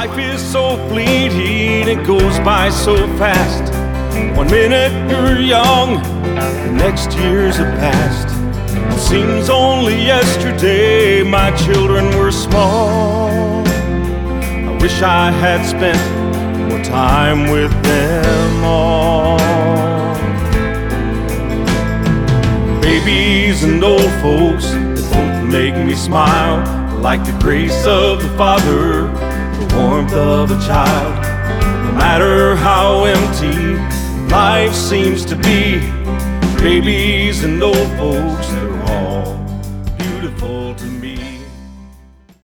Life is so fleeting, it goes by so fast. 1 minute you're young, the next year's a past. It seems only yesterday my children were small. I wish I had spent more time with them all. Babies and old folks, they both make me smile, like the grace of the Father, the warmth of a child. No matter how empty life seems to be, babies and old folks,